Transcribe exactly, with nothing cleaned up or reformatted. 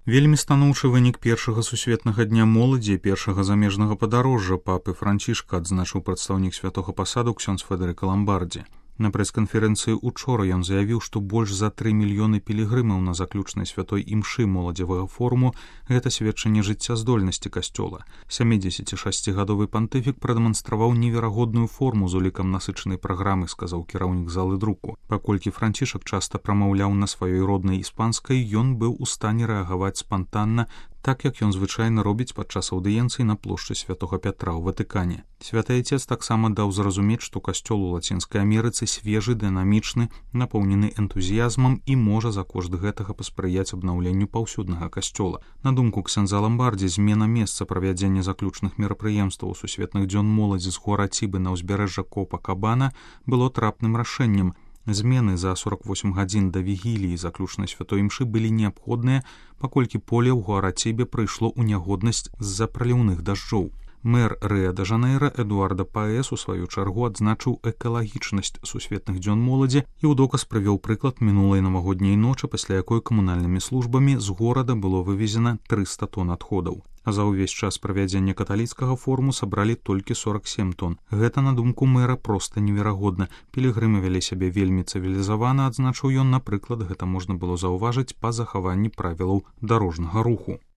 Вельмі станоўчы вынік першага сусветнага дня моладзі і першага замежнага падарожжа папы Францішка адзначыў прадстаўнік святога пасаду ксёндз Федэрыка Ламбардзі. На прэс-канферэнцыі учора ён заявіў, што больш за тры мільёны пілігрымаў на заключнай святой імшы моладзевага форуму – гэта сведчанне жыццяздольнасці касцёла. сямідзесяцішасцігадовы пантыфік прадэманстраваў неверагодную форму з улікам насычанай праграмы, сказаў кіраўнік залы друку. Паколькі Францішак часта прамаўляў на сваёй роднай іспанскай, ён быў у стане рэагаваць спантанна, так як ён звычайна робіць падчас аўдыенцыі на плошчы святога Пятра ў Ватыкане. Святы Айцец таксама даў зразумець, што касцёл у Лацінскай Амерыцы свежы, дынамічны, напоўнены энтузіязмам і можа за кошт гэтага паспрыяць абнаўленню паўсюднага касцёла. На думку ксяндза Ламбардзі, змена месца правядзення заключных мерапрыемстваў сусветных дзён моладзі з гора Цібы на ўзбярэжжа Копакабана было трапным рашэннем. Змены за сорок восем гадзін да вігіліі заключнай святой імшы былі неабходныя, паколькі поле ў Гуарацібе прыйшло ў нягоднасць з-за праліўных дажджоў. Мэр Рыа-де-Жанейра Эдуарда Паэс у сваю чаргу адзначыў экалагічнасць сусветных дзён моладзі і ў доказ прывёў прыклад мінулай навагодняй ночы, пасля якой камунальнымі службамі з горада было вывезена трыста тонн адходаў. А за ўвесь час правядзення каталіцкага форуму сабралі толькі сорок сем тонн. Гэта, на думку мэра, проста неверагодна. Пілігрымы вялі сябе вельмі цывілізавана, адзначыў ён, напрыклад, гэта можна было заўважыць па захаванні правілаў дарожнага руху.